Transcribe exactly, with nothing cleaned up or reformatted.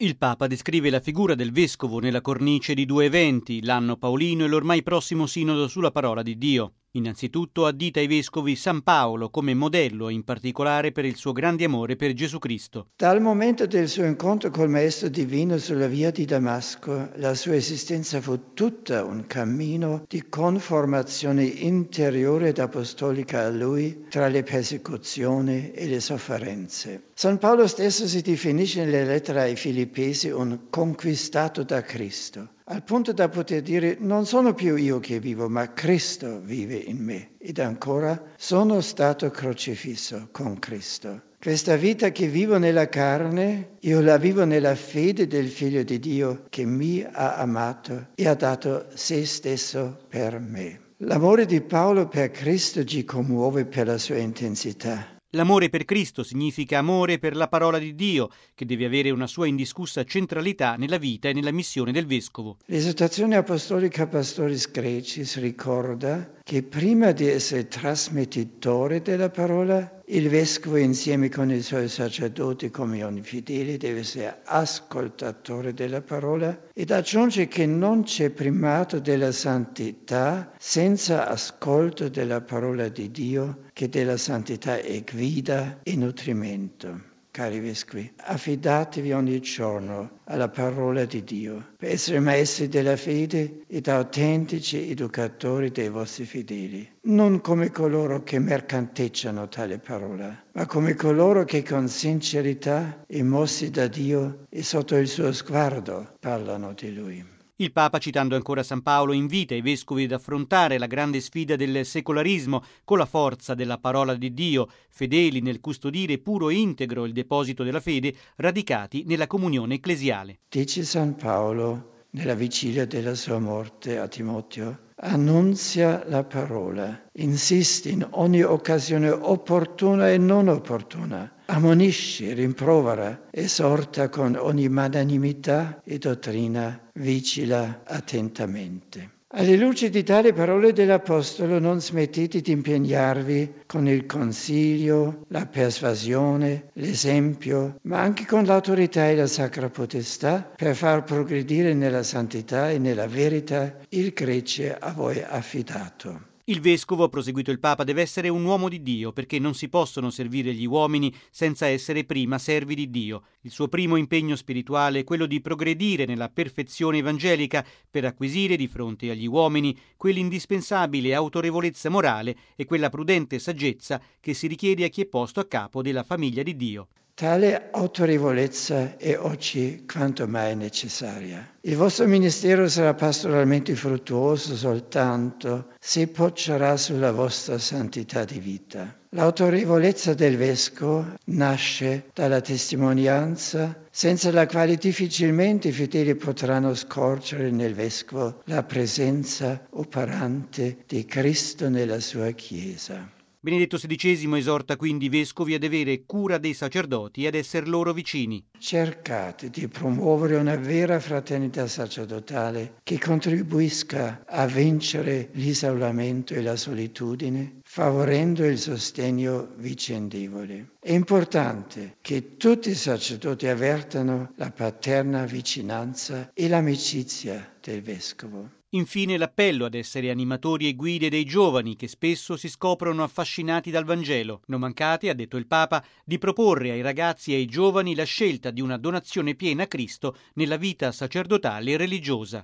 Il Papa descrive la figura del Vescovo nella cornice di due eventi, l'anno paolino e l'ormai prossimo sinodo sulla parola di Dio. Innanzitutto addita ai Vescovi San Paolo come modello, in particolare per il suo grande amore per Gesù Cristo. Dal momento del suo incontro col Maestro Divino sulla via di Damasco, la sua esistenza fu tutta un cammino di conformazione interiore ed apostolica a Lui tra le persecuzioni e le sofferenze. San Paolo stesso si definisce nelle lettere ai Filippesi un conquistato da Cristo, al punto da poter dire: non sono più io che vivo, ma Cristo vive in me. Ed ancora, sono stato crocifisso con Cristo. Questa vita che vivo nella carne, io la vivo nella fede del Figlio di Dio che mi ha amato e ha dato se stesso per me. L'amore di Paolo per Cristo ci commuove per la sua intensità. L'amore per Cristo significa amore per la parola di Dio, che deve avere una sua indiscussa centralità nella vita e nella missione del Vescovo. L'esortazione apostolica Pastoris Graecis ricorda che prima di essere trasmettitore della parola, il Vescovo insieme con i suoi sacerdoti come ogni fedele deve essere ascoltatore della parola, ed aggiunge che non c'è primato della santità senza ascolto della parola di Dio, che della santità è guida e nutrimento. Cari Vescovi, affidatevi ogni giorno alla parola di Dio per essere maestri della fede ed autentici educatori dei vostri fedeli, non come coloro che mercanteggiano tale parola, ma come coloro che con sincerità e mossi da Dio e sotto il suo sguardo parlano di Lui. Il Papa, citando ancora San Paolo, invita i Vescovi ad affrontare la grande sfida del secolarismo con la forza della parola di Dio, fedeli nel custodire puro e integro il deposito della fede, radicati nella comunione ecclesiale. Dice San Paolo nella vigilia della sua morte a Timoteo: annunzia la parola, insiste in ogni occasione opportuna e non opportuna, ammonisce, rimprovera, esorta con ogni magnanimità e dottrina, vigila attentamente. Alle luci di tali parole dell'Apostolo non smettete di impegnarvi con il consiglio, la persuasione, l'esempio, ma anche con l'autorità e la sacra potestà per far progredire nella santità e nella verità il gregge a voi affidato. Il Vescovo, ha proseguito il Papa, deve essere un uomo di Dio, perché non si possono servire gli uomini senza essere prima servi di Dio. Il suo primo impegno spirituale è quello di progredire nella perfezione evangelica per acquisire di fronte agli uomini quell'indispensabile autorevolezza morale e quella prudente saggezza che si richiede a chi è posto a capo della famiglia di Dio. Tale autorevolezza è oggi quanto mai necessaria. Il vostro ministero sarà pastoralmente fruttuoso soltanto se poggerà sulla vostra santità di vita. L'autorevolezza del Vescovo nasce dalla testimonianza, senza la quale difficilmente i fedeli potranno scorgere nel Vescovo la presenza operante di Cristo nella sua Chiesa. Benedetto sedicesimo esorta quindi i Vescovi ad avere cura dei sacerdoti e ad essere loro vicini. Cercate di promuovere una vera fraternità sacerdotale che contribuisca a vincere l'isolamento e la solitudine, favorendo il sostegno vicendevole. È importante che tutti i sacerdoti avvertano la paterna vicinanza e l'amicizia del Vescovo. Infine l'appello ad essere animatori e guide dei giovani che spesso si scoprono affascinati dal Vangelo. Non mancate, ha detto il Papa, di proporre ai ragazzi e ai giovani la scelta di una donazione piena a Cristo nella vita sacerdotale e religiosa.